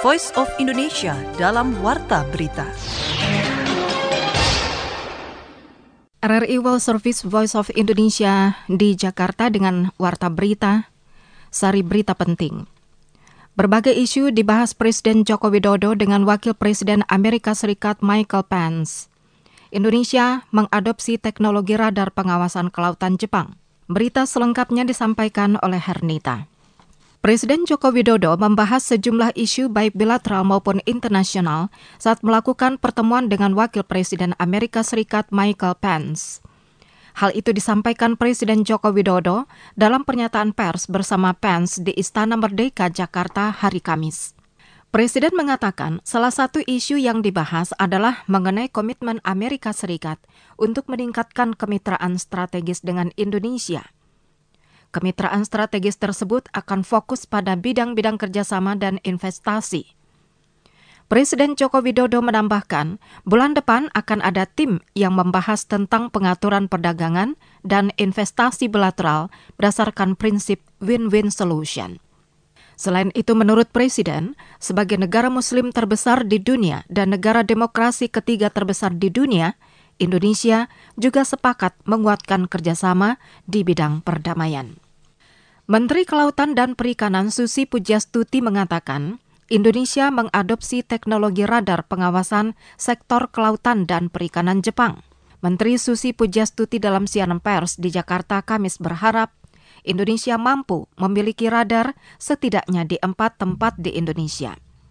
Voice of Indonesia dalam Warta Berita. RRI World Service Voice of Indonesia di Jakarta dengan Warta Berita, sari berita penting. Berbagai isu dibahas Presiden Joko Widodo dengan Wakil Presiden Amerika Serikat Michael Pence. Indonesia mengadopsi teknologi radar pengawasan kelautan Jepang. Berita selengkapnya disampaikan oleh Hernita. Presiden Joko Widodo membahas sejumlah isu baik bilateral maupun internasional saat melakukan pertemuan dengan Wakil Presiden Amerika Serikat Michael Pence. Hal itu disampaikan Presiden Joko Widodo dalam pernyataan pers bersama Pence di Istana Merdeka, Jakarta hari Kamis. Presiden mengatakan salah satu isu yang dibahas adalah mengenai komitmen Amerika Serikat untuk meningkatkan kemitraan strategis dengan Indonesia. Kemitraan strategis tersebut akan fokus pada bidang-bidang kerjasama dan investasi. Presiden Joko Widodo menambahkan, bulan depan akan ada tim yang membahas tentang pengaturan perdagangan dan investasi bilateral berdasarkan prinsip win-win solution. Selain itu, menurut Presiden, sebagai negara Muslim terbesar di dunia dan negara demokrasi ketiga terbesar di dunia, Indonesia juga sepakat menguatkan kerjasama di bidang perdamaian. Menteri Kelautan dan Perikanan Susi Pujiastuti mengatakan, Indonesia mengadopsi teknologi radar pengawasan sektor kelautan dan perikanan Jepang. Menteri Susi Pujiastuti dalam siaran pers di Jakarta Kamis berharap Indonesia mampu memiliki radar setidaknya di 4 tempat di Indonesia.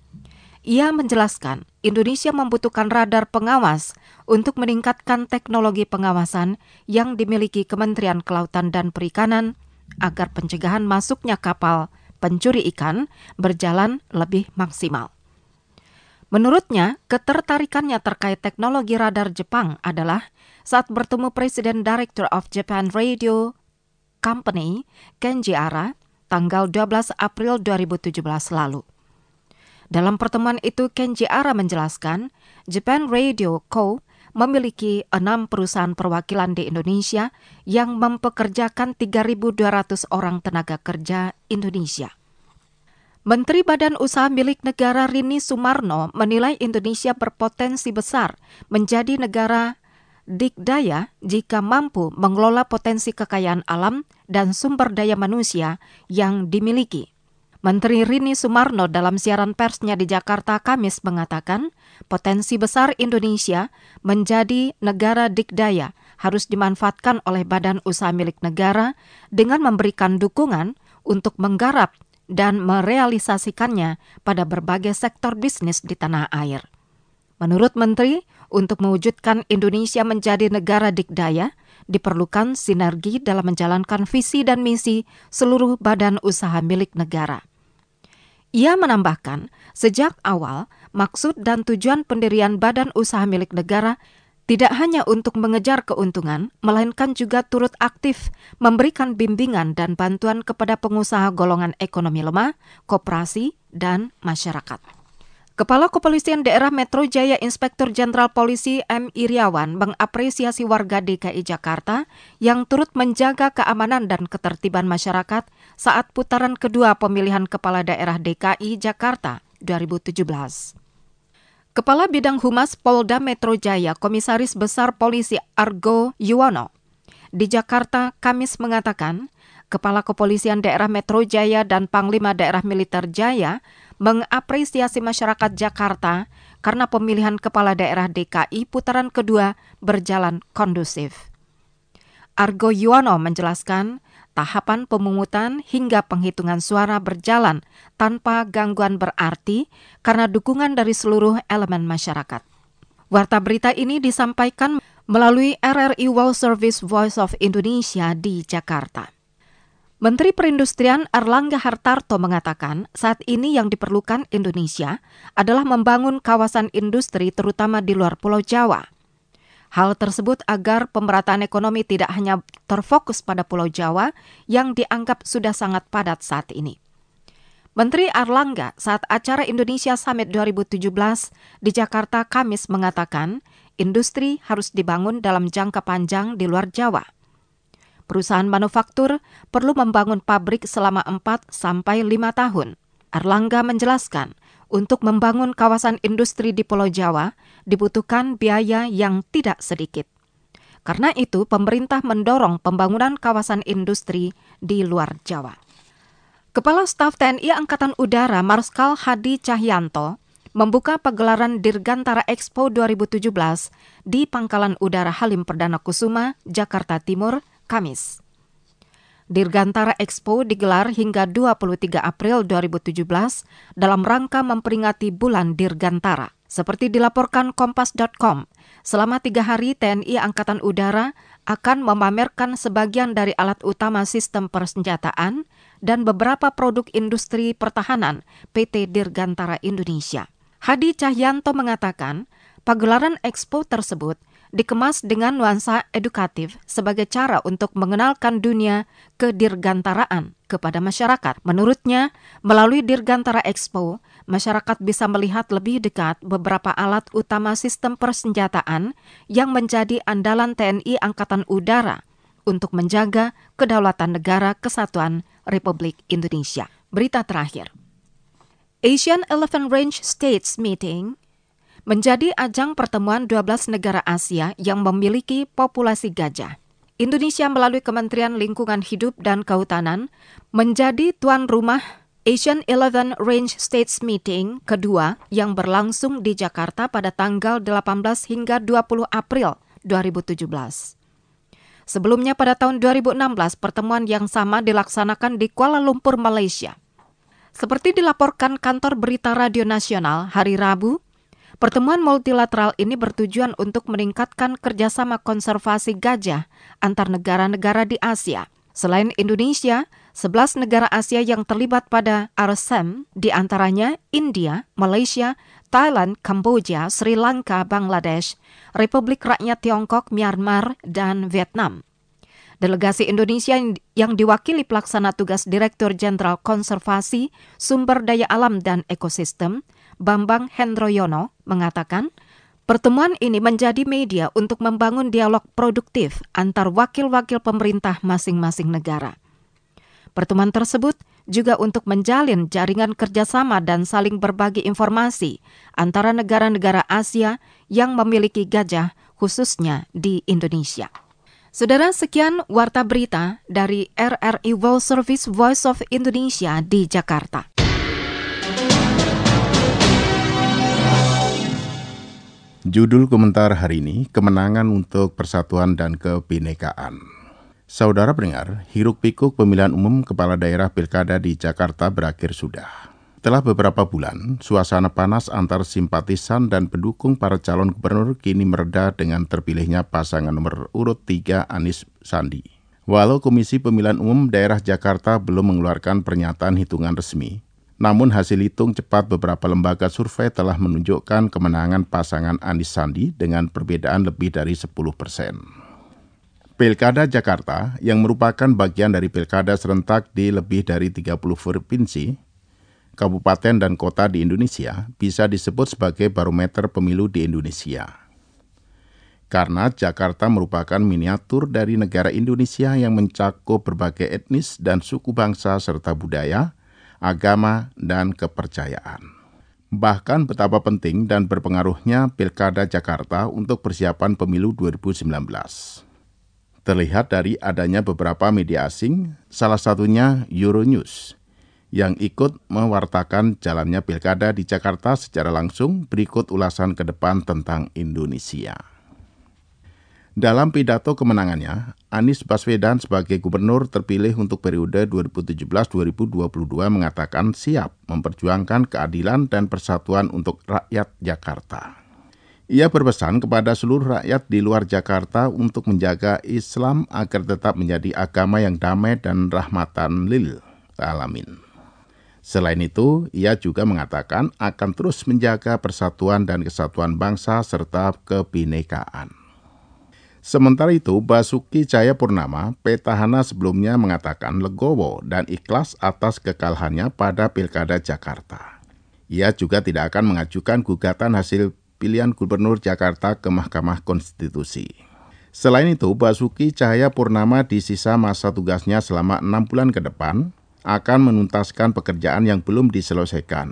Ia menjelaskan, Indonesia membutuhkan radar pengawas untuk meningkatkan teknologi pengawasan yang dimiliki Kementerian Kelautan dan Perikanan agar pencegahan masuknya kapal pencuri ikan berjalan lebih maksimal. Menurutnya, ketertarikannya terkait teknologi radar Jepang adalah saat bertemu Presiden Director of Japan Radio Company, Kenji Ara, tanggal 12 April 2017 lalu. Dalam pertemuan itu, Kenji Ara menjelaskan, Japan Radio Co. memiliki 6 perusahaan perwakilan di Indonesia yang mempekerjakan 3.200 orang tenaga kerja Indonesia. Menteri Badan Usaha Milik Negara Rini Sumarno menilai Indonesia berpotensi besar menjadi negara dikdaya jika mampu mengelola potensi kekayaan alam dan sumber daya manusia yang dimiliki. Menteri Rini Sumarno dalam siaran persnya di Jakarta Kamis mengatakan, potensi besar Indonesia menjadi negara dikdaya harus dimanfaatkan oleh badan usaha milik negara dengan memberikan dukungan untuk menggarap dan merealisasikannya pada berbagai sektor bisnis di tanah air. Menurut Menteri, untuk mewujudkan Indonesia menjadi negara dikdaya, diperlukan sinergi dalam menjalankan visi dan misi seluruh badan usaha milik negara. Ia menambahkan, sejak awal, maksud dan tujuan pendirian badan usaha milik negara tidak hanya untuk mengejar keuntungan, melainkan juga turut aktif memberikan bimbingan dan bantuan kepada pengusaha golongan ekonomi lemah, koperasi, dan masyarakat. Kepala Kepolisian Daerah Metro Jaya Inspektur Jenderal Polisi M. Iriawan mengapresiasi warga DKI Jakarta yang turut menjaga keamanan dan ketertiban masyarakat saat putaran kedua pemilihan Kepala Daerah DKI Jakarta 2017. Kepala Bidang Humas Polda Metro Jaya, Komisaris Besar Polisi Argo Yuwono, di Jakarta Kamis mengatakan, Kepala Kepolisian Daerah Metro Jaya dan Panglima Daerah Militer Jaya mengapresiasi masyarakat Jakarta karena pemilihan Kepala Daerah DKI putaran kedua berjalan kondusif. Argo Yuwono menjelaskan, tahapan pemungutan hingga penghitungan suara berjalan tanpa gangguan berarti karena dukungan dari seluruh elemen masyarakat. Warta berita ini disampaikan melalui RRI World Service Voice of Indonesia di Jakarta. Menteri Perindustrian Airlangga Hartarto mengatakan saat ini yang diperlukan Indonesia adalah membangun kawasan industri terutama di luar Pulau Jawa. Hal tersebut agar pemerataan ekonomi tidak hanya terfokus pada Pulau Jawa yang dianggap sudah sangat padat saat ini. Menteri Airlangga saat acara Indonesia Summit 2017 di Jakarta Kamis mengatakan industri harus dibangun dalam jangka panjang di luar Jawa. Perusahaan manufaktur perlu membangun pabrik selama 4-5 tahun. Airlangga menjelaskan, untuk membangun kawasan industri di Pulau Jawa dibutuhkan biaya yang tidak sedikit. Karena itu, pemerintah mendorong pembangunan kawasan industri di luar Jawa. Kepala Staf TNI Angkatan Udara Marskal Hadi Cahyanto membuka pagelaran Dirgantara Expo 2017 di Pangkalan Udara Halim Perdana Kusuma, Jakarta Timur, Kamis. Dirgantara Expo digelar hingga 23 April 2017 dalam rangka memperingati Bulan Dirgantara. Seperti dilaporkan Kompas.com, selama 3 hari TNI Angkatan Udara akan memamerkan sebagian dari alat utama sistem persenjataan dan beberapa produk industri pertahanan PT Dirgantara Indonesia. Hadi Cahyanto mengatakan, pagelaran Expo tersebut dikemas dengan nuansa edukatif sebagai cara untuk mengenalkan dunia kedirgantaraan kepada masyarakat. Menurutnya, melalui Dirgantara Expo, masyarakat bisa melihat lebih dekat beberapa alat utama sistem persenjataan yang menjadi andalan TNI Angkatan Udara untuk menjaga kedaulatan negara kesatuan Republik Indonesia. Berita terakhir. Asian Elephant Range States Meeting menjadi ajang pertemuan 12 negara Asia yang memiliki populasi gajah. Indonesia melalui Kementerian Lingkungan Hidup dan Kehutanan menjadi tuan rumah Asian Elephant Range States Meeting kedua yang berlangsung di Jakarta pada tanggal 18 hingga 20 April 2017. Sebelumnya pada tahun 2016, pertemuan yang sama dilaksanakan di Kuala Lumpur, Malaysia. Seperti dilaporkan Kantor Berita Radio Nasional hari Rabu, pertemuan multilateral ini bertujuan untuk meningkatkan kerjasama konservasi gajah antar negara-negara di Asia. Selain Indonesia, 11 negara Asia yang terlibat pada RCEM, di antaranya India, Malaysia, Thailand, Kamboja, Sri Lanka, Bangladesh, Republik Rakyat Tiongkok, Myanmar, dan Vietnam. Delegasi Indonesia yang diwakili pelaksana tugas Direktur Jenderal Konservasi, Sumber Daya Alam dan Ekosistem, Bambang Hendroyono, mengatakan, pertemuan ini menjadi media untuk membangun dialog produktif antar wakil-wakil pemerintah masing-masing negara. Pertemuan tersebut juga untuk menjalin jaringan kerjasama dan saling berbagi informasi antara negara-negara Asia yang memiliki gajah, khususnya di Indonesia. Saudara, sekian Warta Berita dari RRI World Service Voice of Indonesia di Jakarta. Judul komentar hari ini, kemenangan untuk persatuan dan kebinekaan. Saudara pendengar, hiruk-pikuk pemilihan umum kepala daerah pilkada di Jakarta berakhir sudah. Setelah beberapa bulan, suasana panas antar simpatisan dan pendukung para calon gubernur kini mereda dengan terpilihnya pasangan nomor urut 3 Anies Sandi. Walau Komisi Pemilihan Umum Daerah Jakarta belum mengeluarkan pernyataan hitungan resmi, namun hasil hitung cepat beberapa lembaga survei telah menunjukkan kemenangan pasangan Anies Sandi dengan perbedaan lebih dari 10%. Pilkada Jakarta, yang merupakan bagian dari pilkada serentak di lebih dari 30 provinsi, kabupaten dan kota di Indonesia, bisa disebut sebagai barometer pemilu di Indonesia. Karena Jakarta merupakan miniatur dari negara Indonesia yang mencakup berbagai etnis dan suku bangsa serta budaya, agama, dan kepercayaan. Bahkan betapa penting dan berpengaruhnya Pilkada Jakarta untuk persiapan pemilu 2019. Terlihat dari adanya beberapa media asing, salah satunya Euronews, yang ikut mewartakan jalannya pilkada di Jakarta secara langsung. Berikut ulasan ke depan tentang Indonesia. Dalam pidato kemenangannya, Anies Baswedan sebagai gubernur terpilih untuk periode 2017-2022 mengatakan siap memperjuangkan keadilan dan persatuan untuk rakyat Jakarta. Ia berpesan kepada seluruh rakyat di luar Jakarta untuk menjaga Islam agar tetap menjadi agama yang damai dan rahmatan lil alamin. Selain itu, ia juga mengatakan akan terus menjaga persatuan dan kesatuan bangsa serta kebinekaan. Sementara itu, Basuki Cahayapurnama, petahana sebelumnya mengatakan legowo dan ikhlas atas kekalahannya pada Pilkada Jakarta. Ia juga tidak akan mengajukan gugatan hasil pilihan Gubernur Jakarta ke Mahkamah Konstitusi. Selain itu, Basuki Cahayapurnama di sisa masa tugasnya selama 6 bulan ke depan akan menuntaskan pekerjaan yang belum diselesaikan.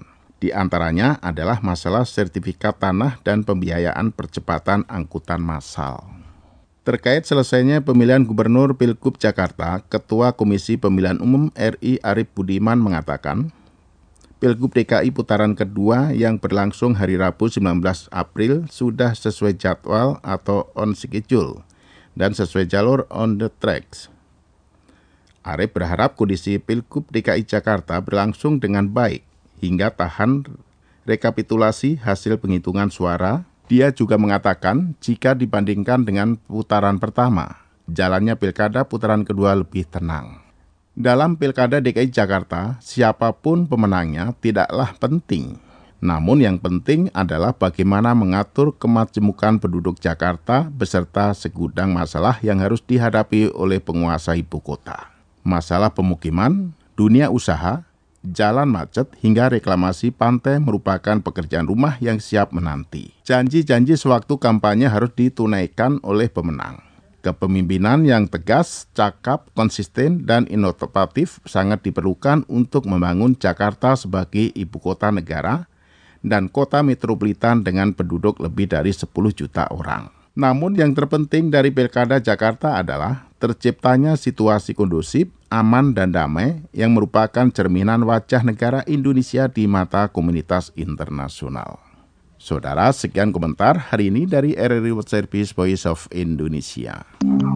Di antaranya adalah masalah sertifikat tanah dan pembiayaan percepatan angkutan massal. Terkait selesainya pemilihan gubernur Pilgub Jakarta, Ketua Komisi Pemilihan Umum RI Arief Budiman mengatakan, Pilgub DKI putaran kedua yang berlangsung hari Rabu 19 April sudah sesuai jadwal atau on schedule dan sesuai jalur on the tracks. Arief berharap kondisi Pilgub DKI Jakarta berlangsung dengan baik hingga tahan rekapitulasi hasil penghitungan suara. Dia juga mengatakan jika dibandingkan dengan putaran pertama, jalannya pilkada putaran kedua lebih tenang. Dalam Pilkada DKI Jakarta, siapapun pemenangnya tidaklah penting. Namun yang penting adalah bagaimana mengatur kemajemukan penduduk Jakarta beserta segudang masalah yang harus dihadapi oleh penguasa ibu kota. Masalah pemukiman, dunia usaha, jalan macet hingga reklamasi pantai merupakan pekerjaan rumah yang siap menanti. Janji-janji sewaktu kampanye harus ditunaikan oleh pemenang. Kepemimpinan yang tegas, cakap, konsisten, dan inovatif sangat diperlukan untuk membangun Jakarta sebagai ibu kota negara dan kota metropolitan dengan penduduk lebih dari 10 juta orang. Namun yang terpenting dari Pilkada Jakarta adalah terciptanya situasi kondusif, aman, dan damai yang merupakan cerminan wajah negara Indonesia di mata komunitas internasional. Saudara, sekian komentar hari ini dari RRI World Service Voice of Indonesia.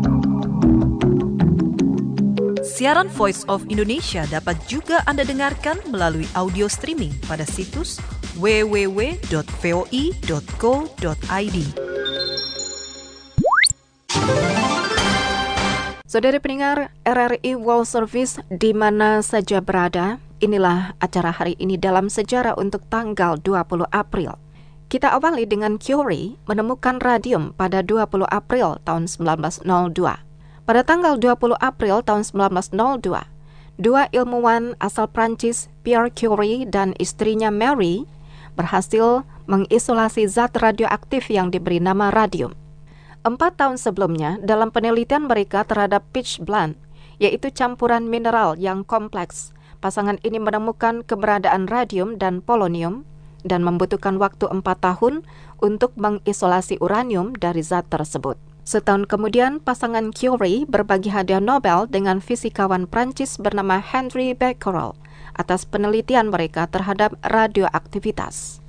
Siaran Voice of Indonesia dapat juga Anda dengarkan melalui audio streaming pada situs www.voi.co.id. Saudara pendengar RRI World Service di mana saja berada, inilah acara hari ini dalam sejarah untuk tanggal 20 April. Kita awali dengan Curie menemukan radium pada 20 April tahun 1902. Pada tanggal 20 April tahun 1902, dua ilmuwan asal Prancis, Pierre Curie dan istrinya Marie, berhasil mengisolasi zat radioaktif yang diberi nama radium. 4 tahun sebelumnya, dalam penelitian mereka terhadap pitchblende, yaitu campuran mineral yang kompleks, pasangan ini menemukan keberadaan radium dan polonium dan membutuhkan waktu 4 tahun untuk mengisolasi uranium dari zat tersebut. Setahun kemudian, pasangan Curie berbagi hadiah Nobel dengan fisikawan Prancis bernama Henri Becquerel atas penelitian mereka terhadap radioaktivitas.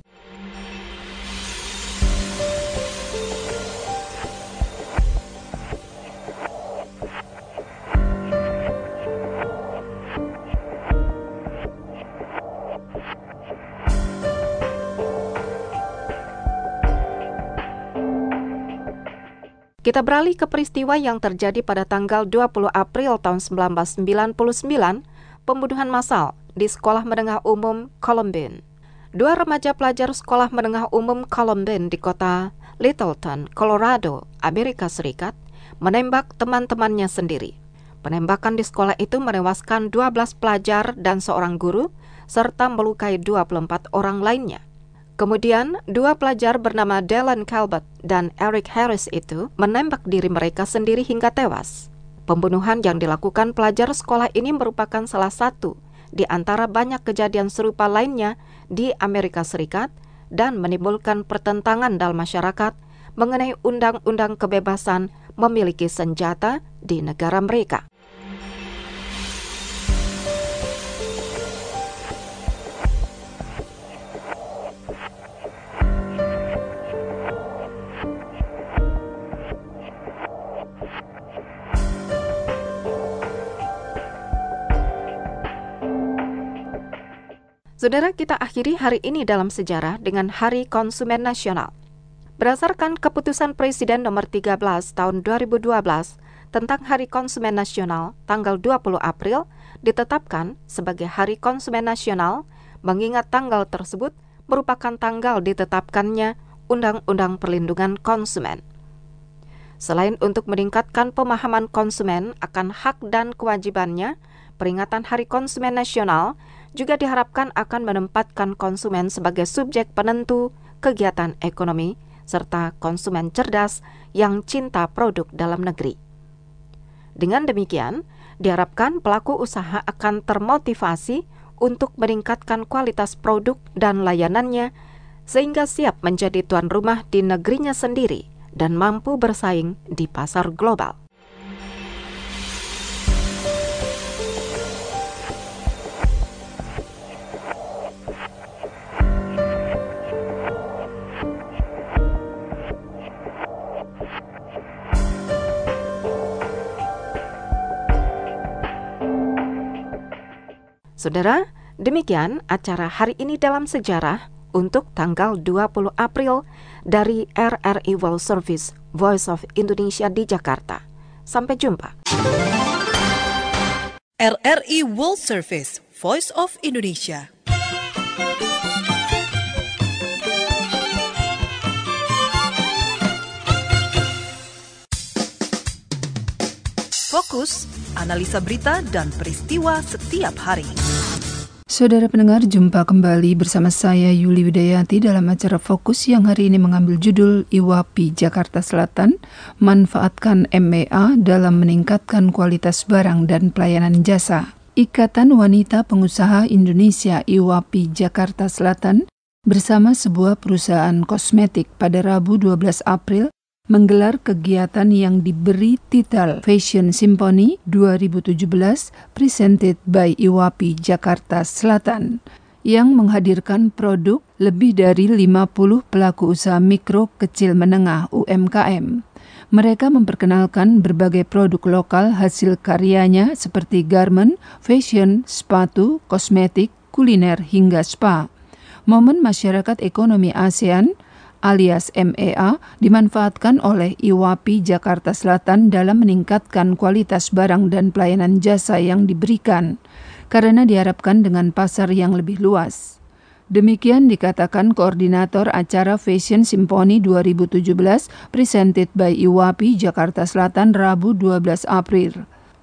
Kita beralih ke peristiwa yang terjadi pada tanggal 20 April tahun 1999, pembunuhan massal di Sekolah Menengah Umum Columbine. Dua remaja pelajar Sekolah Menengah Umum Columbine di kota Littleton, Colorado, Amerika Serikat, menembak teman-temannya sendiri. Penembakan di sekolah itu menewaskan 12 pelajar dan seorang guru, serta melukai 24 orang lainnya. Kemudian, dua pelajar bernama Dylan Calvert dan Eric Harris itu menembak diri mereka sendiri hingga tewas. Pembunuhan yang dilakukan pelajar sekolah ini merupakan salah satu di antara banyak kejadian serupa lainnya di Amerika Serikat dan menimbulkan pertentangan dalam masyarakat mengenai undang-undang kebebasan memiliki senjata di negara mereka. Saudara, kita akhiri hari ini dalam sejarah dengan Hari Konsumen Nasional. Berdasarkan keputusan Presiden nomor 13 tahun 2012 tentang Hari Konsumen Nasional, tanggal 20 April ditetapkan sebagai Hari Konsumen Nasional, mengingat tanggal tersebut merupakan tanggal ditetapkannya Undang-Undang Perlindungan Konsumen. Selain untuk meningkatkan pemahaman konsumen akan hak dan kewajibannya, peringatan Hari Konsumen Nasional juga diharapkan akan menempatkan konsumen sebagai subjek penentu kegiatan ekonomi serta konsumen cerdas yang cinta produk dalam negeri. Dengan demikian, diharapkan pelaku usaha akan termotivasi untuk meningkatkan kualitas produk dan layanannya sehingga siap menjadi tuan rumah di negerinya sendiri dan mampu bersaing di pasar global. Saudara, demikian acara hari ini dalam sejarah untuk tanggal 20 April dari RRI World Service Voice of Indonesia di Jakarta. Sampai jumpa. RRI World Service Voice of Indonesia. Fokus, analisa berita dan peristiwa setiap hari. Saudara pendengar, jumpa kembali bersama saya Yuli Widayati dalam acara Fokus yang hari ini mengambil judul IWAPI Jakarta Selatan, manfaatkan MEA dalam meningkatkan kualitas barang dan pelayanan jasa. Ikatan Wanita Pengusaha Indonesia IWAPI Jakarta Selatan bersama sebuah perusahaan kosmetik pada Rabu 12 April menggelar kegiatan yang diberi titel Fashion Symphony 2017 presented by IWAPI Jakarta Selatan yang menghadirkan produk lebih dari 50 pelaku usaha mikro kecil menengah UMKM. Mereka memperkenalkan berbagai produk lokal hasil karyanya seperti garment, fashion, sepatu, kosmetik, kuliner hingga spa. Momen Masyarakat Ekonomi ASEAN alias MEA dimanfaatkan oleh IWAPI Jakarta Selatan dalam meningkatkan kualitas barang dan pelayanan jasa yang diberikan, karena diharapkan dengan pasar yang lebih luas. Demikian dikatakan koordinator acara Fashion Symphony 2017 presented by IWAPI Jakarta Selatan Rabu 12 April.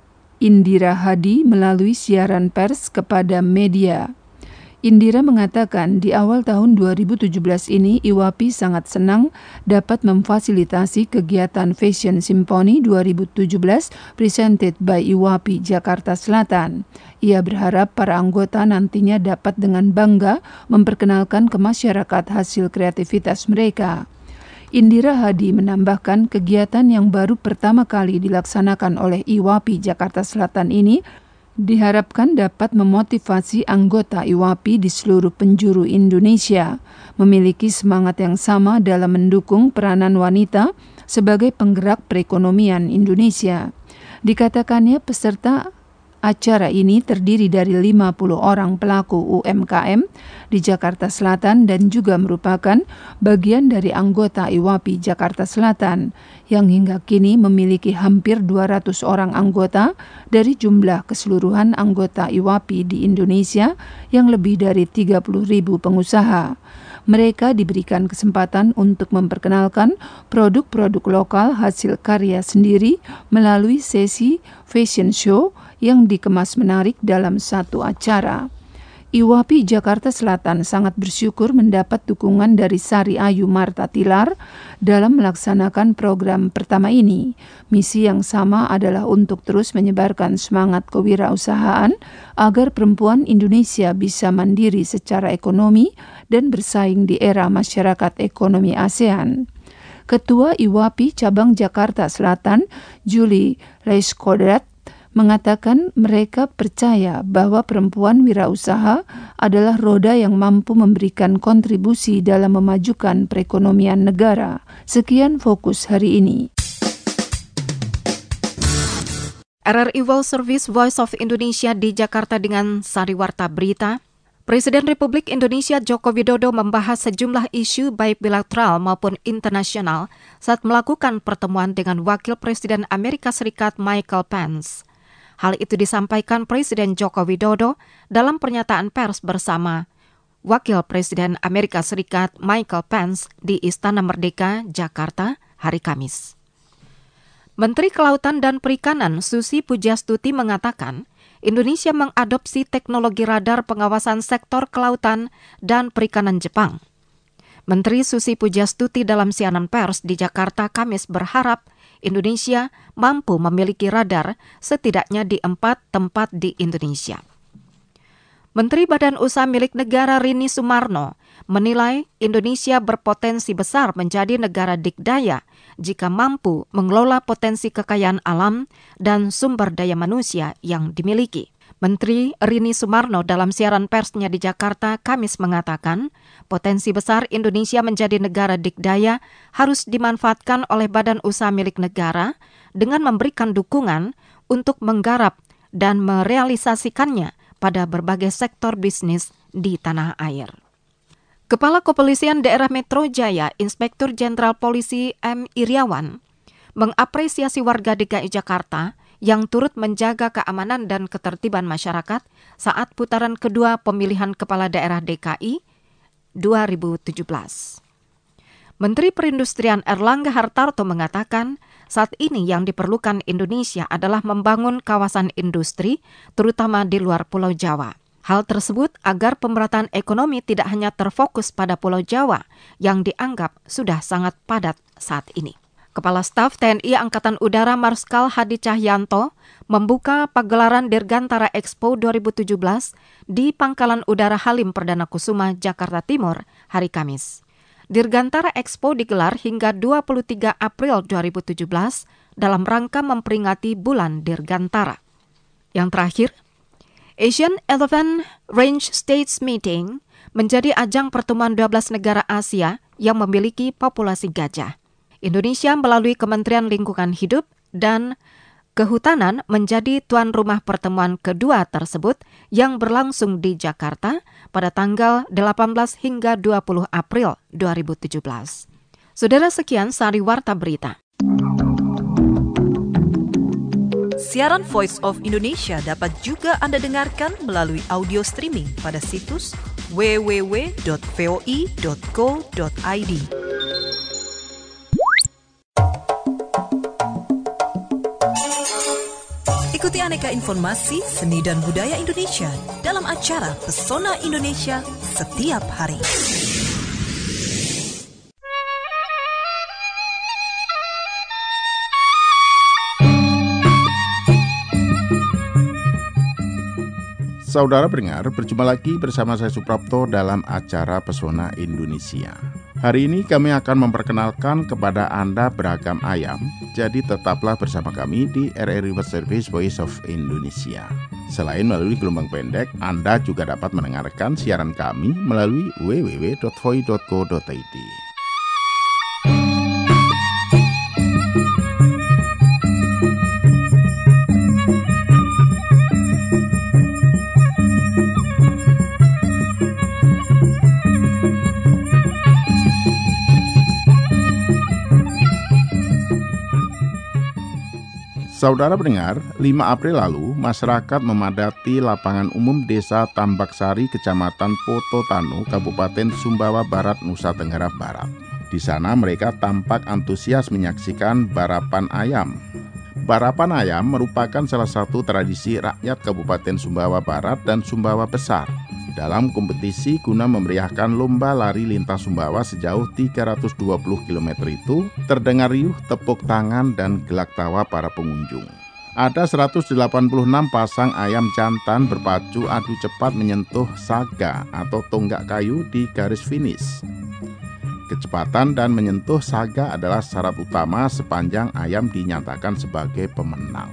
Indira Hadi melalui siaran pers kepada media. Indira mengatakan di awal tahun 2017 ini IWAPI sangat senang dapat memfasilitasi kegiatan Fashion Symphony 2017 presented by IWAPI Jakarta Selatan. Ia berharap para anggota nantinya dapat dengan bangga memperkenalkan ke masyarakat hasil kreativitas mereka. Indira Hadi menambahkan kegiatan yang baru pertama kali dilaksanakan oleh IWAPI Jakarta Selatan ini diharapkan dapat memotivasi anggota IWAPI di seluruh penjuru Indonesia memiliki semangat yang sama dalam mendukung peranan wanita sebagai penggerak perekonomian Indonesia. Dikatakannya peserta acara ini terdiri dari 50 orang pelaku UMKM di Jakarta Selatan dan juga merupakan bagian dari anggota IWAPI Jakarta Selatan yang hingga kini memiliki hampir 200 orang anggota dari jumlah keseluruhan anggota IWAPI di Indonesia yang lebih dari 30.000 pengusaha. Mereka diberikan kesempatan untuk memperkenalkan produk-produk lokal hasil karya sendiri melalui sesi fashion show yang dikemas menarik dalam satu acara. IWAPI Jakarta Selatan sangat bersyukur mendapat dukungan dari Sari Ayu Marta Tilar dalam melaksanakan program pertama ini. Misi yang sama adalah untuk terus menyebarkan semangat kewirausahaan agar perempuan Indonesia bisa mandiri secara ekonomi dan bersaing di era masyarakat ekonomi ASEAN. Ketua IWAPI Cabang Jakarta Selatan, Julie Leiskodat, mengatakan mereka percaya bahwa perempuan wirausaha adalah roda yang mampu memberikan kontribusi dalam memajukan perekonomian negara. Sekian Fokus hari ini. RRI World Service Voice of Indonesia di Jakarta dengan Sariwarta Berita. Presiden Republik Indonesia Joko Widodo membahas sejumlah isu baik bilateral maupun internasional saat melakukan pertemuan dengan Wakil Presiden Amerika Serikat Michael Pence. Hal itu disampaikan Presiden Joko Widodo dalam pernyataan pers bersama Wakil Presiden Amerika Serikat Michael Pence di Istana Merdeka, Jakarta, hari Kamis. Menteri Kelautan dan Perikanan Susi Pujastuti mengatakan Indonesia mengadopsi teknologi radar pengawasan sektor kelautan dan perikanan Jepang. Menteri Susi Pujastuti dalam siaran pers di Jakarta Kamis berharap Indonesia mampu memiliki radar setidaknya di 4 tempat di Indonesia. Menteri Badan Usaha Milik Negara Rini Sumarno menilai Indonesia berpotensi besar menjadi negara dikdaya jika mampu mengelola potensi kekayaan alam dan sumber daya manusia yang dimiliki. Menteri Rini Sumarno dalam siaran persnya di Jakarta Kamis mengatakan, potensi besar Indonesia menjadi negara dikdaya harus dimanfaatkan oleh badan usaha milik negara dengan memberikan dukungan untuk menggarap dan merealisasikannya pada berbagai sektor bisnis di tanah air. Kepala Kepolisian Daerah Metro Jaya, Inspektur Jenderal Polisi M. Iriawan, mengapresiasi warga DKI Jakarta yang turut menjaga keamanan dan ketertiban masyarakat saat putaran kedua pemilihan Kepala Daerah DKI 2017. Menteri Perindustrian Erlangga Hartarto mengatakan, saat ini yang diperlukan Indonesia adalah membangun kawasan industri, terutama di luar Pulau Jawa. Hal tersebut agar pemerataan ekonomi tidak hanya terfokus pada Pulau Jawa yang dianggap sudah sangat padat saat ini. Kepala Staf TNI Angkatan Udara Marskal Hadi Cahyanto membuka pagelaran Dirgantara Expo 2017 di Pangkalan Udara Halim Perdana Kusuma, Jakarta Timur, hari Kamis. Dirgantara Expo digelar hingga 23 April 2017 dalam rangka memperingati Bulan Dirgantara. Yang terakhir, Asian Elephant Range States Meeting menjadi ajang pertemuan 12 negara Asia yang memiliki populasi gajah. Indonesia melalui Kementerian Lingkungan Hidup dan Kehutanan menjadi tuan rumah pertemuan kedua tersebut yang berlangsung di Jakarta pada tanggal 18 hingga 20 April 2017. Saudara, sekian Sari Warta Berita. Siaran Voice of Indonesia dapat juga Anda dengarkan melalui audio streaming pada situs www.voi.co.id. Ikuti aneka informasi seni dan budaya Indonesia dalam acara Pesona Indonesia setiap hari. Saudara pendengar, berjumpa lagi bersama saya Suprapto dalam acara Pesona Indonesia. Hari ini kami akan memperkenalkan kepada Anda beragam ayam, jadi tetaplah bersama kami di RRI World Service Voice of Indonesia. Selain melalui gelombang pendek, Anda juga dapat mendengarkan siaran kami melalui www.voi.co.id. Saudara pendengar, 5 April lalu, masyarakat memadati lapangan umum Desa Tambaksari, Kecamatan Pototanu, Kabupaten Sumbawa Barat, Nusa Tenggara Barat. Di sana mereka tampak antusias menyaksikan barapan ayam. Barapan ayam merupakan salah satu tradisi rakyat Kabupaten Sumbawa Barat dan Sumbawa Besar. Dalam kompetisi guna memeriahkan lomba lari lintas Sumbawa sejauh 320 km itu, terdengar riuh tepuk tangan dan gelak tawa para pengunjung. Ada 186 pasang ayam jantan berpacu adu cepat menyentuh saga atau tonggak kayu di garis finish. Kecepatan dan menyentuh saga adalah syarat utama sepanjang ayam dinyatakan sebagai pemenang.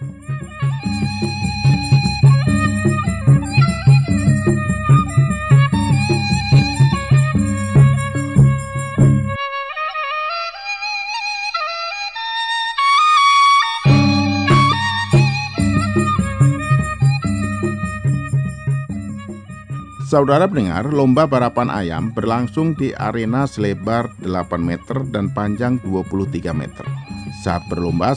Saudara pendengar, lomba barapan ayam berlangsung di arena selebar 8 meter dan panjang 23 meter. Saat berlomba,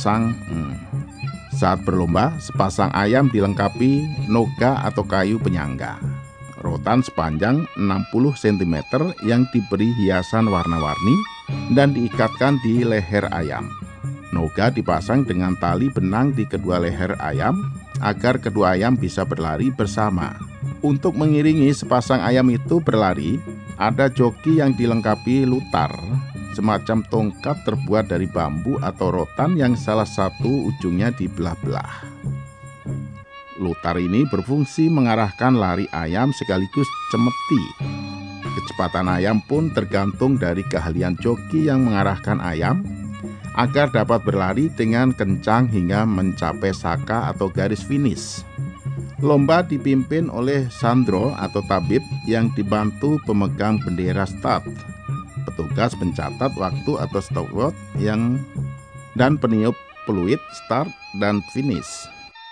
sepasang ayam dilengkapi noga atau kayu penyangga. Rotan sepanjang 60 cm yang diberi hiasan warna-warni dan diikatkan di leher ayam. Noga dipasang dengan tali benang di kedua leher ayam agar kedua ayam bisa berlari bersama. Untuk mengiringi sepasang ayam itu berlari, ada joki yang dilengkapi lutar, semacam tongkat terbuat dari bambu atau rotan yang salah satu ujungnya dibelah-belah. Lutar ini berfungsi mengarahkan lari ayam sekaligus cemeti. Kecepatan ayam pun tergantung dari keahlian joki yang mengarahkan ayam agar dapat berlari dengan kencang hingga mencapai saka atau garis finish. Lomba dipimpin oleh Sandro atau tabib yang dibantu pemegang bendera start, petugas pencatat waktu atau stopwatch dan peniup peluit start dan finish.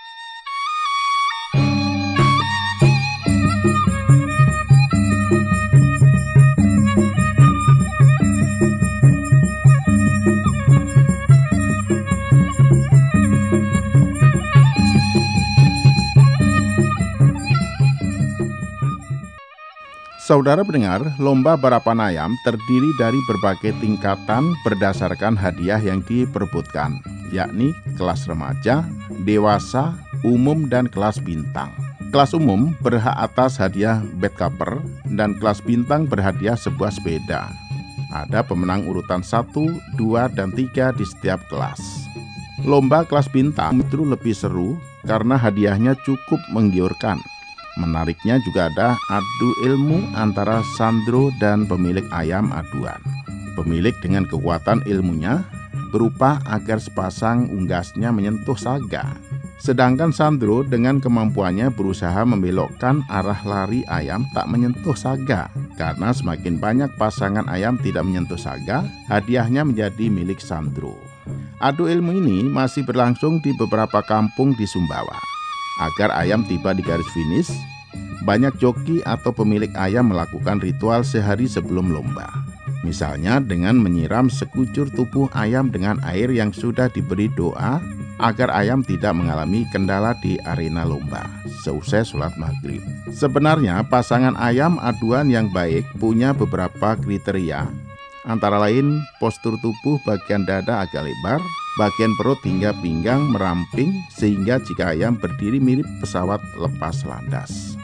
Saudara pendengar, lomba balapan ayam terdiri dari berbagai tingkatan berdasarkan hadiah yang diperebutkan, yakni kelas remaja, dewasa, umum, dan kelas bintang. Kelas umum berhak atas hadiah bed cover dan kelas bintang berhadiah sebuah sepeda. Ada pemenang urutan 1, 2, dan 3 di setiap kelas. Lomba kelas bintang itu lebih seru karena hadiahnya cukup menggiurkan. Menariknya juga ada adu ilmu antara Sandro dan pemilik ayam aduan. Pemilik dengan kekuatan ilmunya berupa agar sepasang unggasnya menyentuh saga. Sedangkan Sandro dengan kemampuannya berusaha membelokkan arah lari ayam tak menyentuh saga. Karena semakin banyak pasangan ayam tidak menyentuh saga, hadiahnya menjadi milik Sandro. Adu ilmu ini masih berlangsung di beberapa kampung di Sumbawa. Agar ayam tiba di garis finish, banyak joki atau pemilik ayam melakukan ritual sehari sebelum lomba. Misalnya dengan menyiram sekujur tubuh ayam dengan air yang sudah diberi doa agar ayam tidak mengalami kendala di arena lomba seusai sholat maghrib. Sebenarnya pasangan ayam aduan yang baik punya beberapa kriteria, antara lain postur tubuh bagian dada agak lebar, bagian perut hingga pinggang meramping sehingga jika ayam berdiri mirip pesawat lepas landas.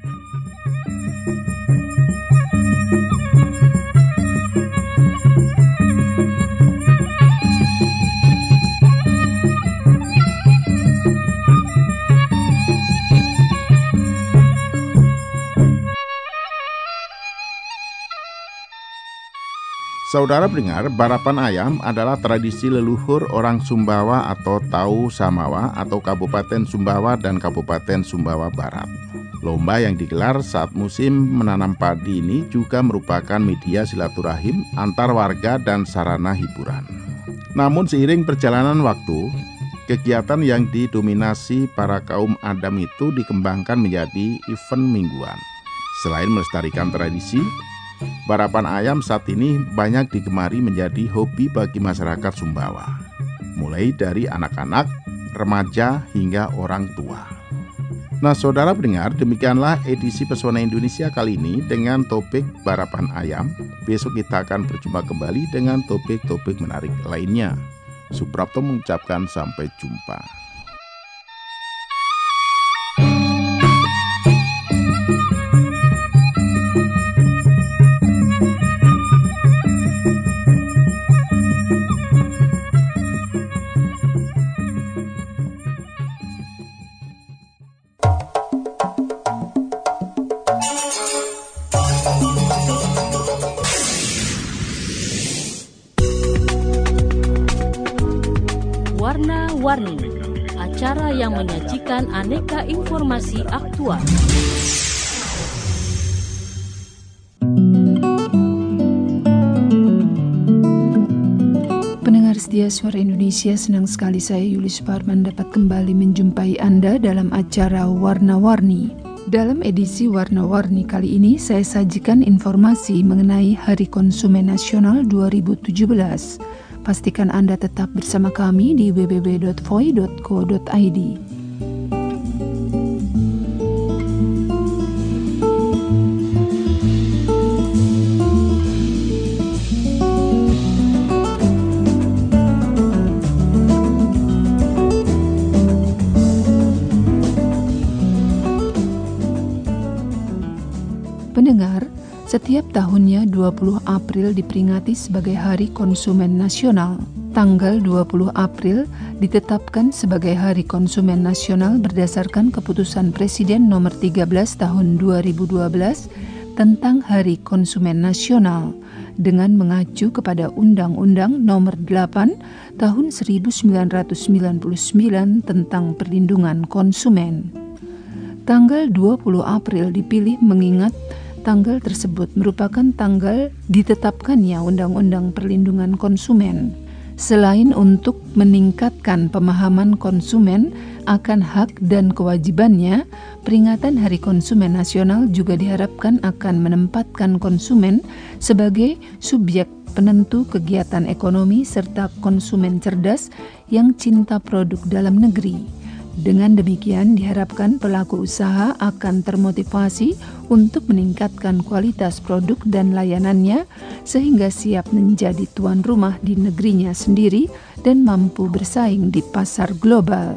Saudara pendengar, balapan ayam adalah tradisi leluhur orang Sumbawa atau Tau Samawa atau Kabupaten Sumbawa dan Kabupaten Sumbawa Barat. Lomba yang digelar saat musim menanam padi ini juga merupakan media silaturahim antar warga dan sarana hiburan. Namun seiring perjalanan waktu, kegiatan yang didominasi para kaum Adam itu dikembangkan menjadi event mingguan. Selain melestarikan tradisi, balapan ayam saat ini banyak digemari menjadi hobi bagi masyarakat Sumbawa, mulai dari anak-anak, remaja, hingga orang tua. Nah, saudara pendengar, demikianlah edisi Pesona Indonesia kali ini dengan topik balapan ayam. Besok kita akan berjumpa kembali dengan topik-topik menarik lainnya. Suprapto mengucapkan sampai jumpa. Warna-Warni, acara yang menyajikan aneka informasi aktual. Pendengar setia Suara Indonesia, senang sekali saya Yuli Suparman dapat kembali menjumpai Anda dalam acara Warna-Warni. Dalam edisi Warna-Warni kali ini saya sajikan informasi mengenai Hari Konsumen Nasional 2017. Pastikan Anda tetap bersama kami di www.voi.co.id. Pendengar, setiap tahunnya 20 April diperingati sebagai Hari Konsumen Nasional. Tanggal 20 April ditetapkan sebagai Hari Konsumen Nasional berdasarkan keputusan Presiden nomor 13 tahun 2012 tentang Hari Konsumen Nasional dengan mengacu kepada Undang-Undang nomor 8 tahun 1999 tentang perlindungan konsumen. Tanggal 20 April dipilih mengingat tanggal tersebut merupakan tanggal ditetapkannya Undang-Undang Perlindungan Konsumen. Selain untuk meningkatkan pemahaman konsumen akan hak dan kewajibannya, peringatan Hari Konsumen Nasional juga diharapkan akan menempatkan konsumen sebagai subjek penentu kegiatan ekonomi serta konsumen cerdas yang cinta produk dalam negeri. Dengan demikian diharapkan pelaku usaha akan termotivasi untuk meningkatkan kualitas produk dan layanannya sehingga siap menjadi tuan rumah di negerinya sendiri dan mampu bersaing di pasar global.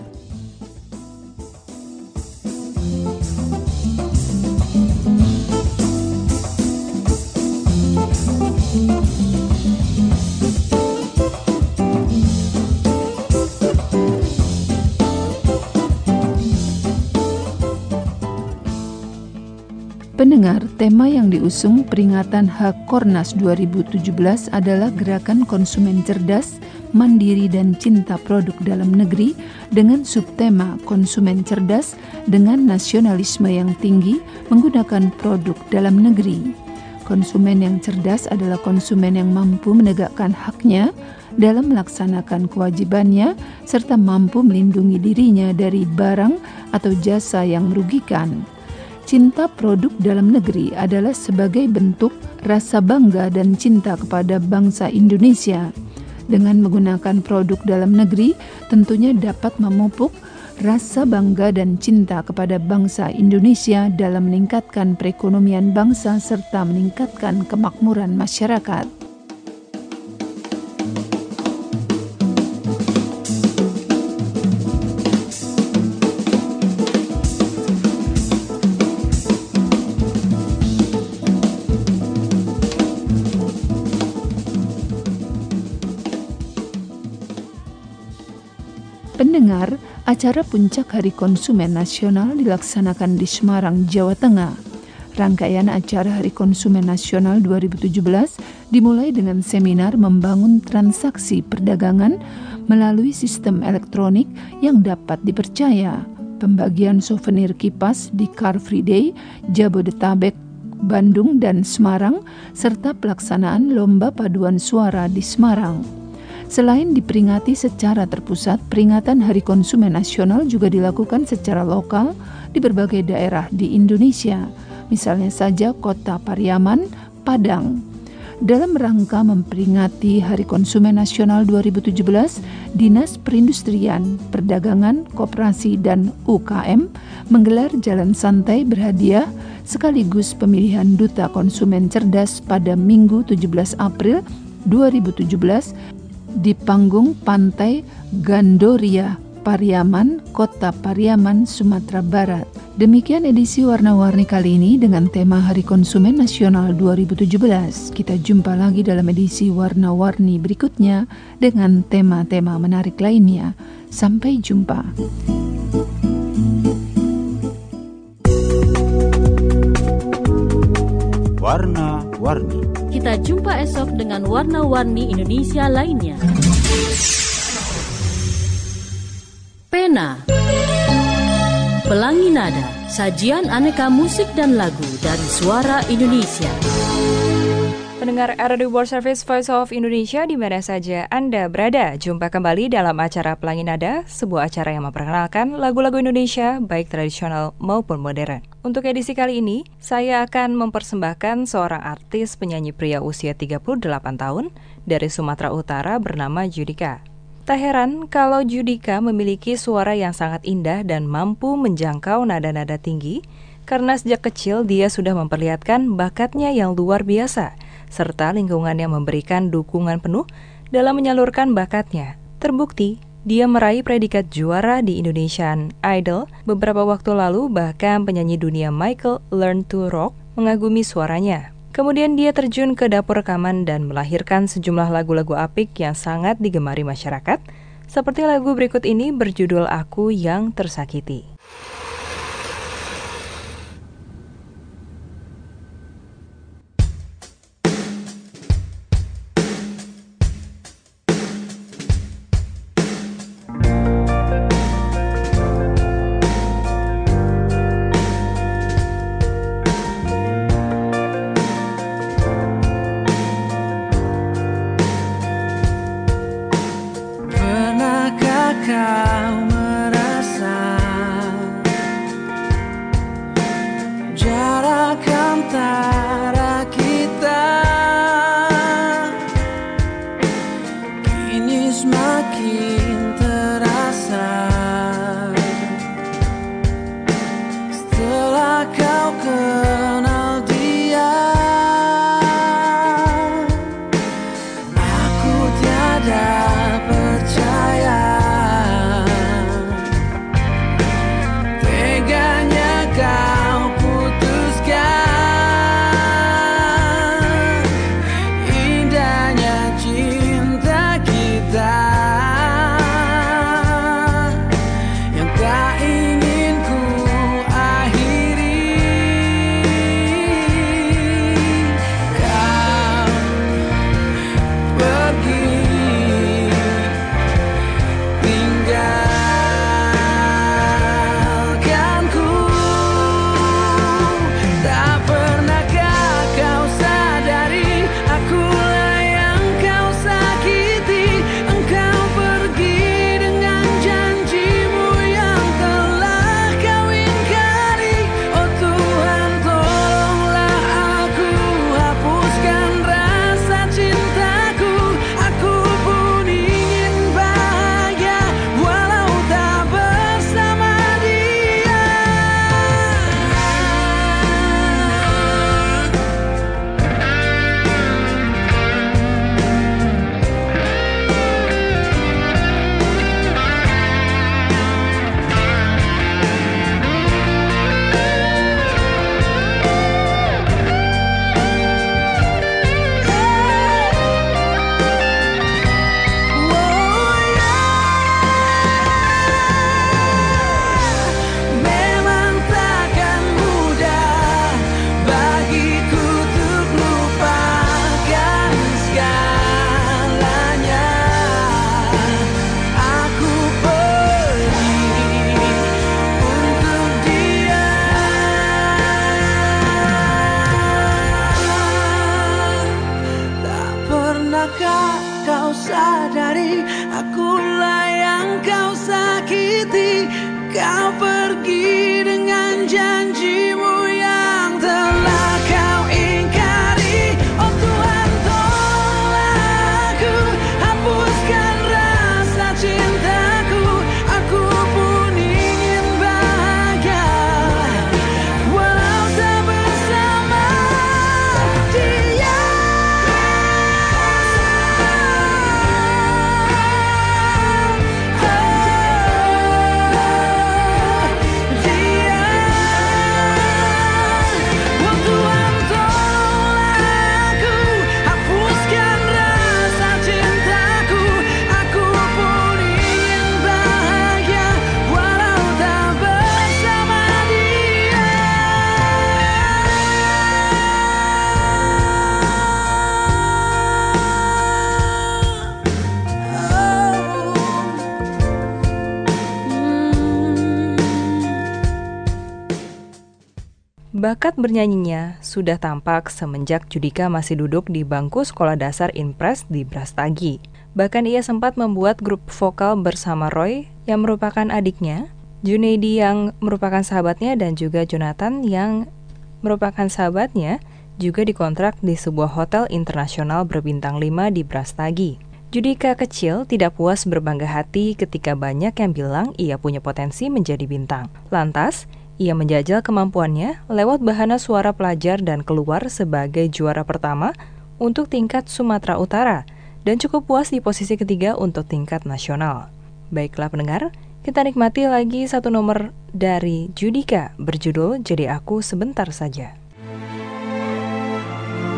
Pendengar, tema yang diusung peringatan HAK Kornas 2017 adalah Gerakan Konsumen Cerdas, Mandiri dan Cinta Produk Dalam Negeri dengan subtema Konsumen Cerdas dengan Nasionalisme yang Tinggi menggunakan produk dalam negeri. Konsumen yang cerdas adalah konsumen yang mampu menegakkan haknya dalam melaksanakan kewajibannya serta mampu melindungi dirinya dari barang atau jasa yang merugikan. Cinta produk dalam negeri adalah sebagai bentuk rasa bangga dan cinta kepada bangsa Indonesia. Dengan menggunakan produk dalam negeri, tentunya dapat memupuk rasa bangga dan cinta kepada bangsa Indonesia dalam meningkatkan perekonomian bangsa serta meningkatkan kemakmuran masyarakat. Pendengar, acara Puncak Hari Konsumen Nasional dilaksanakan di Semarang, Jawa Tengah. Rangkaian acara Hari Konsumen Nasional 2017 dimulai dengan seminar membangun transaksi perdagangan melalui sistem elektronik yang dapat dipercaya, pembagian souvenir kipas di Car Free Day, Jabodetabek, Bandung, dan Semarang, serta pelaksanaan lomba paduan suara di Semarang. Selain diperingati secara terpusat, peringatan Hari Konsumen Nasional juga dilakukan secara lokal di berbagai daerah di Indonesia, misalnya saja Kota Pariaman, Padang. Dalam rangka memperingati Hari Konsumen Nasional 2017, Dinas Perindustrian, Perdagangan, Koperasi, dan UKM menggelar jalan santai berhadiah sekaligus pemilihan Duta Konsumen Cerdas pada Minggu 17 April 2017 di panggung Pantai Gandoria, Pariaman, Kota Pariaman, Sumatera Barat. Demikian edisi Warna-Warni kali ini dengan tema Hari Konsumen Nasional 2017. Kita jumpa lagi dalam edisi Warna-Warni berikutnya dengan tema-tema menarik lainnya. Sampai jumpa. Warna-Warni. Kita jumpa esok dengan warna-warni Indonesia lainnya. Pena, Pelangi Nada, sajian aneka musik dan lagu dari suara Indonesia. Pendengar Radio World Service Voice of Indonesia di mana saja Anda berada, jumpa kembali dalam acara Pelangi Nada, sebuah acara yang memperkenalkan lagu-lagu Indonesia baik tradisional maupun modern. Untuk edisi kali ini, saya akan mempersembahkan seorang artis penyanyi pria usia 38 tahun dari Sumatera Utara bernama Judika. Tak heran kalau Judika memiliki suara yang sangat indah dan mampu menjangkau nada-nada tinggi, karena sejak kecil dia sudah memperlihatkan bakatnya yang luar biasa, serta lingkungan yang memberikan dukungan penuh dalam menyalurkan bakatnya. Terbukti, dia meraih predikat juara di Indonesian Idol beberapa waktu lalu, bahkan penyanyi dunia Michael Learn to Rock mengagumi suaranya. Kemudian dia terjun ke dapur rekaman dan melahirkan sejumlah lagu-lagu apik yang sangat digemari masyarakat, seperti lagu berikut ini berjudul Aku Yang Tersakiti. Kau merasa jarak antara kita kini semakin terasa setelah kau kenal dia. Aku tiada percaya kau putuskan indahnya cinta kita yang tak ingin ku akhiri. Kau pergi kau sadari akulah yang kau sakiti. Kau pergi dengan janjimu yang telah kau ingkari. Oh Tuhan, tolonglah aku, hapuskan rasa cintaku. Aku pun ingin bahagia walau tak bersama dia. Bakat bernyanyinya sudah tampak semenjak Judika masih duduk di bangku sekolah dasar Inpres di Brastagi. Bahkan ia sempat membuat grup vokal bersama Roy yang merupakan adiknya, Junaidi yang merupakan sahabatnya, dan juga Jonathan yang merupakan sahabatnya, juga dikontrak di sebuah hotel internasional berbintang 5 di Brastagi. Judika kecil tidak puas berbangga hati ketika banyak yang bilang ia punya potensi menjadi bintang. Lantas, ia menjajal kemampuannya lewat bahana suara pelajar dan keluar sebagai juara pertama untuk tingkat Sumatera Utara dan cukup puas di posisi ketiga untuk tingkat nasional. Baiklah pendengar, kita nikmati lagi satu nomor dari Judika berjudul Jadi Aku Sebentar Saja.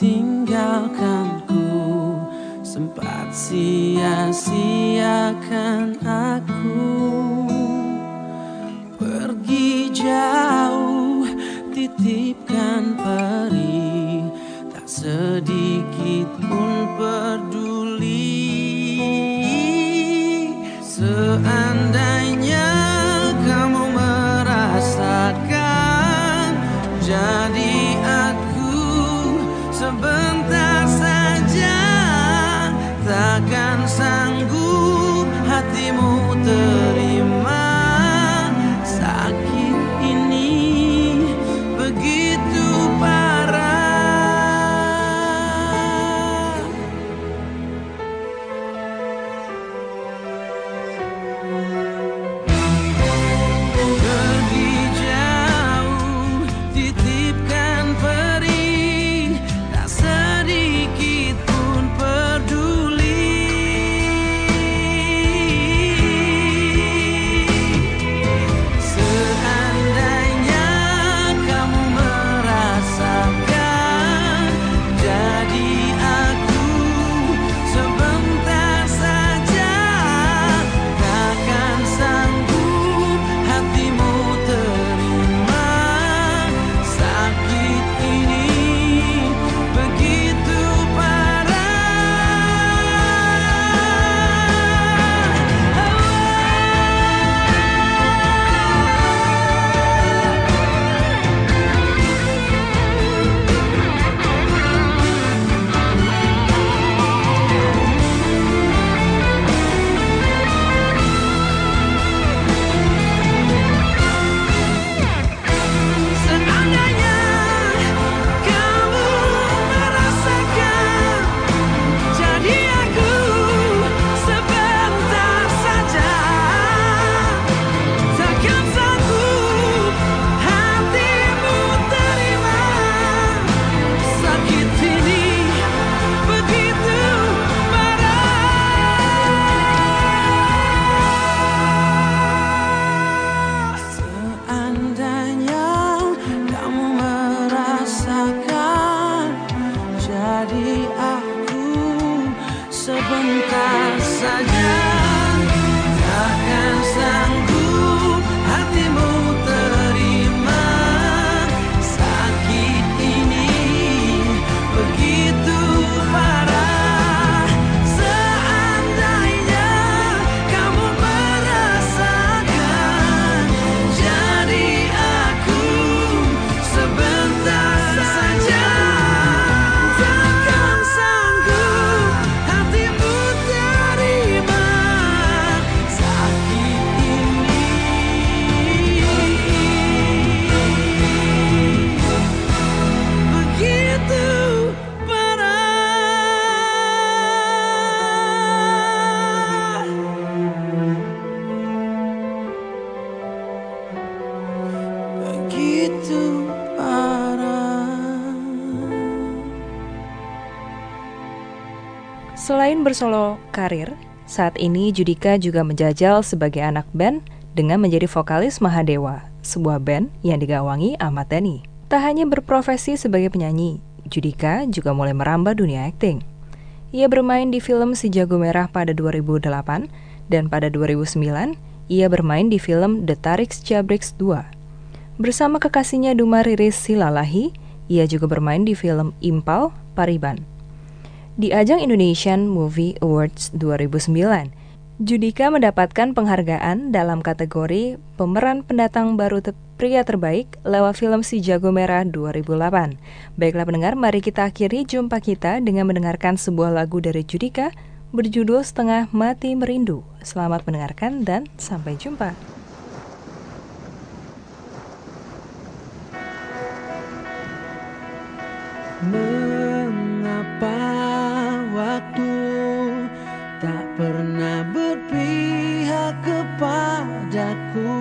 tinggalkanku, sempat sia-siakan aku. Pergi jauh, titipkan peri, tak sedikit pun peduli. Seandainya kamu merasakan, jadi aku sebentar saja, takkan sanggup hatimu terima sakit ini begitu parah. Pergi jauh, titipkan peri, tak sedikit pun peduli. Seandainya kamu merasakan, jadi aku sebentar saja, takkan sanggup hatimu terima sakit ini begitu Seandainya kamu merasakan, jadi aku sebentar saja, takkan sanggup hatimu terima sakit ini begitu parah. Seandainya kamu merasakan, jadi aku sebentar saja, takkan sanggup hatimu terima sakit ini begitu parah. Seandainya kamu merasakan, jadi aku sebentar saja, takkan sanggup hatimu terima sakit ini begitu parah. Begitu parah. Selain bersolo karir, saat ini Judika juga menjajal sebagai anak band dengan menjadi vokalis Mahadewa, sebuah band yang digawangi Ahmad Dhani. Tak hanya berprofesi sebagai penyanyi, Judika juga mulai merambah dunia akting. Ia bermain di film Si Jago Merah pada 2008 dan pada 2009 ia bermain di film The Tariks Jabriks 2. Bersama kekasihnya Duma Riris Silalahi, ia juga bermain di film Impal Pariban. Di ajang Indonesian Movie Awards 2009, Judika mendapatkan penghargaan dalam kategori pemeran pendatang baru pria terbaik lewat film Si Jago Merah 2008. Baiklah pendengar, mari kita akhiri jumpa kita dengan mendengarkan sebuah lagu dari Judika berjudul Setengah Mati Merindu. Selamat mendengarkan dan sampai jumpa. Mengapa waktu tak pernah berpihak kepadaku?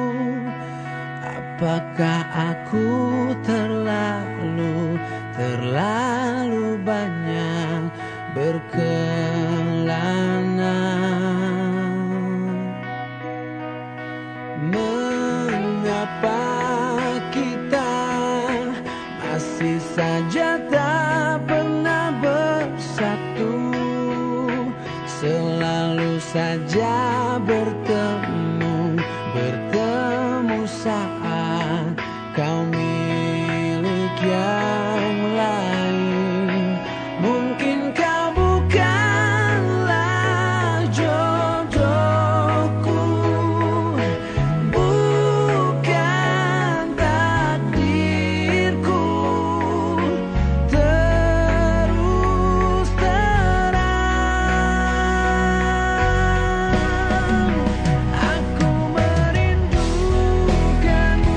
Apakah aku terlalu banyak berkelana? Mengapa kita masih saja tak saja bertemu saat kau milik yang lain. Mungkin kau bukanlah jodohku, bukan takdirku. Terus terang aku merindukanmu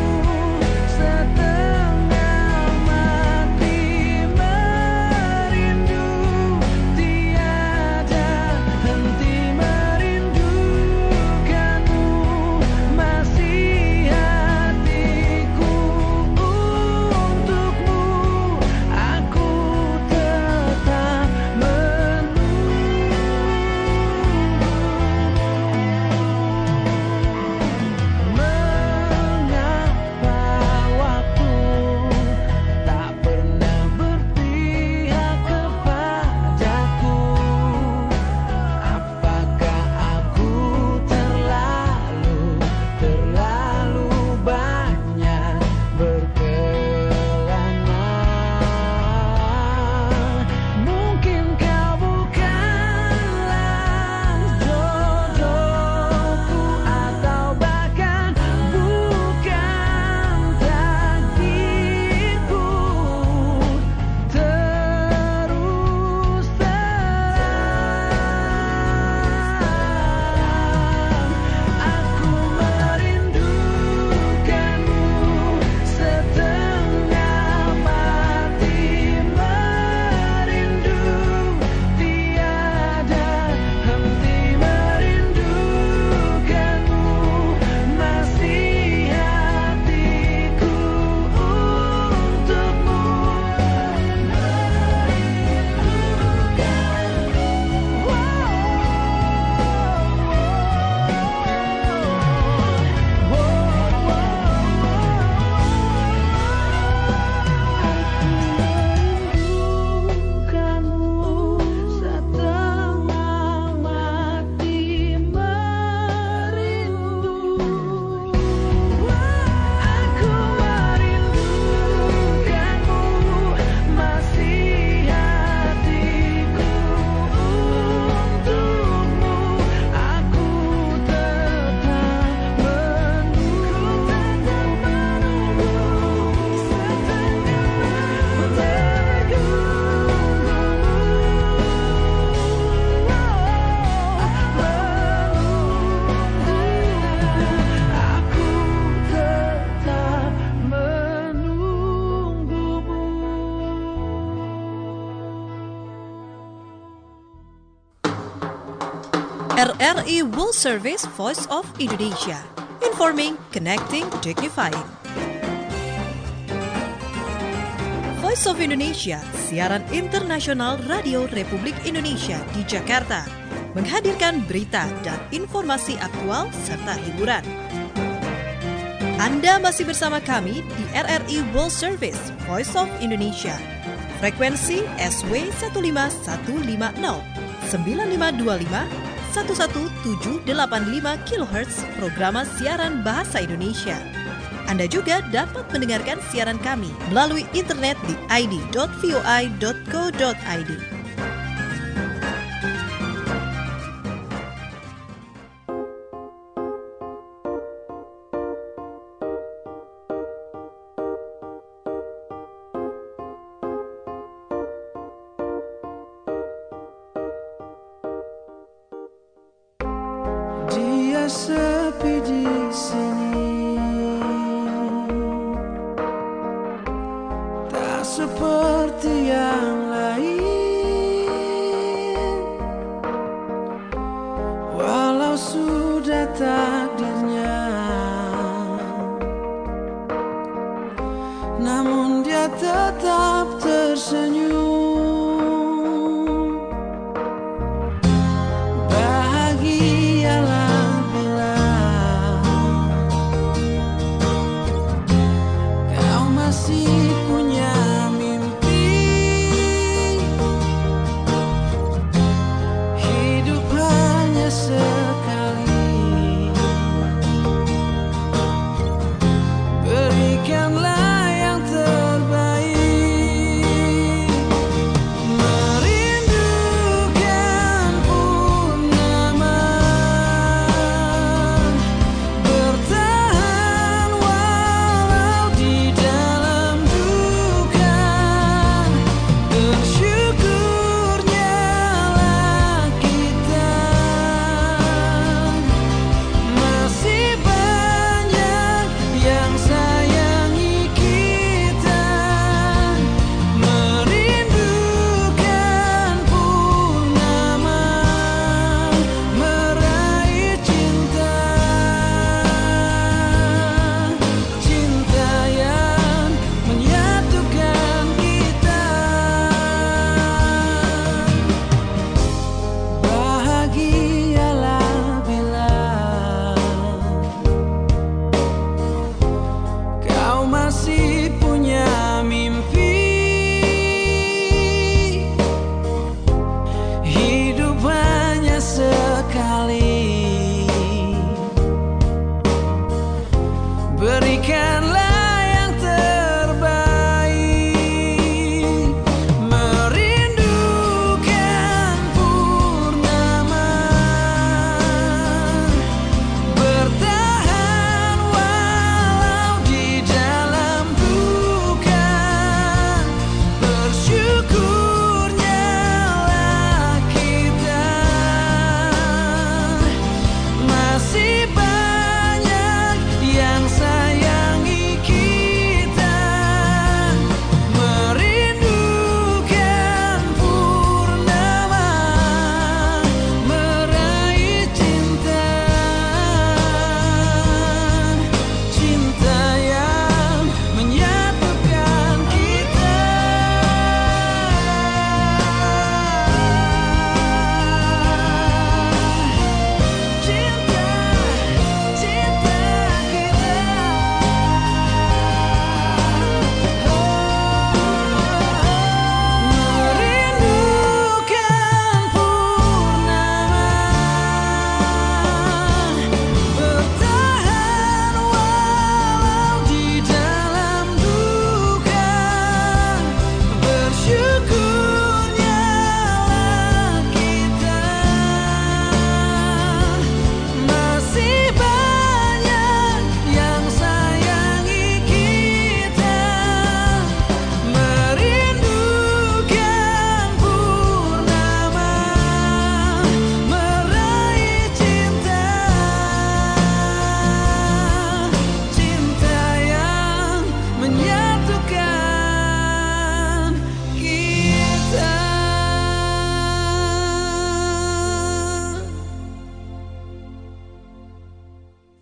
setengah mati, merindu tiada henti, merindukanmu masih hatiku. Untukmu aku tetap menunggu. Mengapa waktu tak pernah berpihak kepadaku? Apakah aku terlalu banyak berkelana? Mungkin kau bukanlah jodohku, atau bahkan bukan takdirku. Terus terang aku merindukanmu setengah mati, merindu tiada henti, merindukanmu masih hatiku. Untukmu merindukanmu setengah mati, merindu. Aku merindukanmu masih hatiku. Untukmu aku tetap menunggu RRI World Service Voice of Indonesia. Informing, connecting, dignifying. Voice of Indonesia, siaran internasional Radio Republik Indonesia di Jakarta, menghadirkan berita dan informasi aktual serta hiburan. Anda masih bersama kami di RRI World Service Voice of Indonesia. Frekuensi SW 15150, 9525, 11785 kHz programa siaran bahasa Indonesia. Anda juga dapat mendengarkan siaran kami melalui internet di id.voi.co.id. Dia sepi di sini, tak seperti yang lain. Walau sudah takdirnya, namun dia tetap tersenyum. Bahagialah bila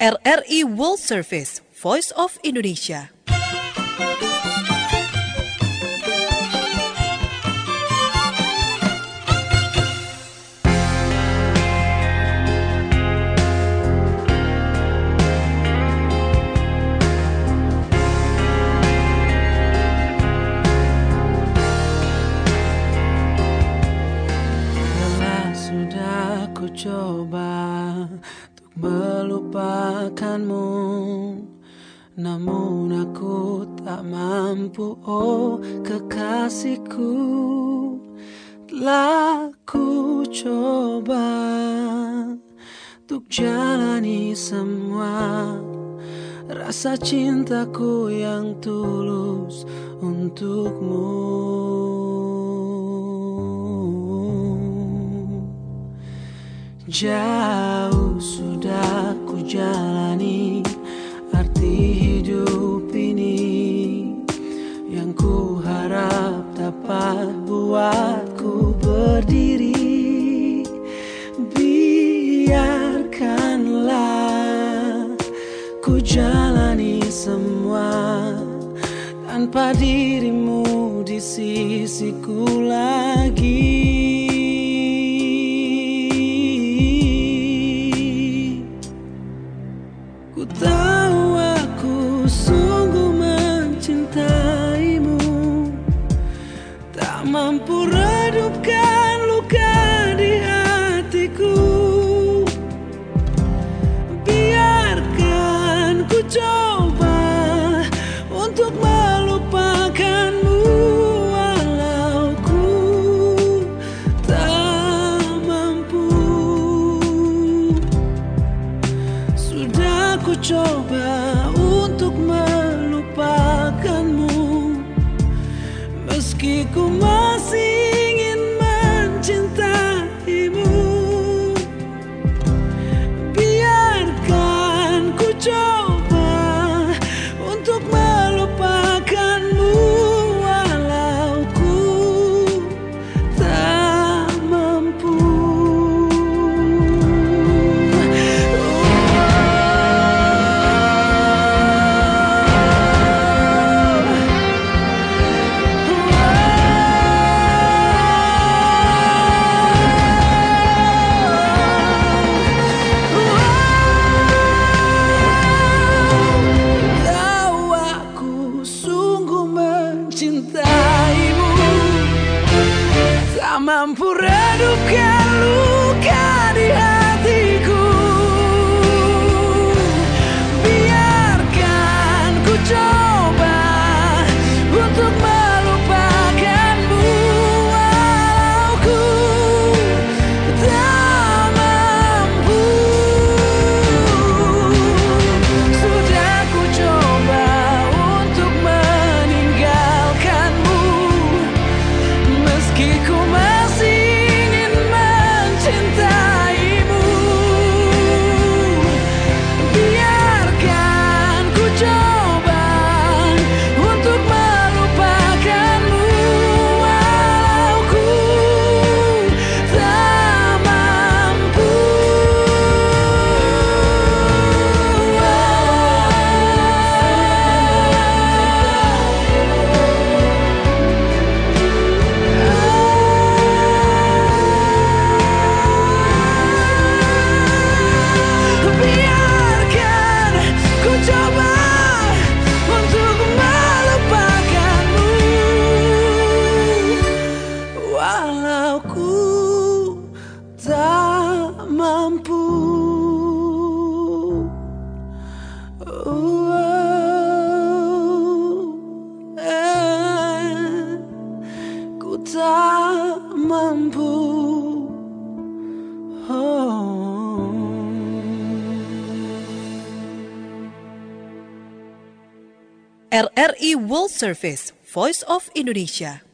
RRI World Service, Voice of Indonesia. Coba untuk melupakanmu, namun aku tak mampu, oh kekasihku. Telah ku coba untuk jalani semua rasa cintaku yang tulus untukmu. Jauh sudah ku jalani arti hidup ini, yang ku harap dapat buatku berdiri. Biarkanlah ku jalani semua tanpa dirimu di sisiku lagi. Tahu aku sungguh mencintaimu, tak mampu redupkan luka di hatiku. Biarkan ku coba untuk melupakanmu, walau ku tak mampu. Sudah ku coba untuk melupakanmu, meski ku masih ingin mencintaimu. Biarkan ku coba untuk melupakanmu, walau ku tak mampu. Mampu redupkan luka di hatiku. Biarkan ku coba untuk melupakanmu, walau ku tak mampu. Sudah ku coba untuk meninggalkanmu, meski ku masih ingin mencintaimu. Biarkan ku coba untuk melupakanmu, walau ku tak mampu. Biarkan ku coba untuk melupakanmu, walau ku tak mampu. Ku tak mampu. RRI World Service, Voice of Indonesia.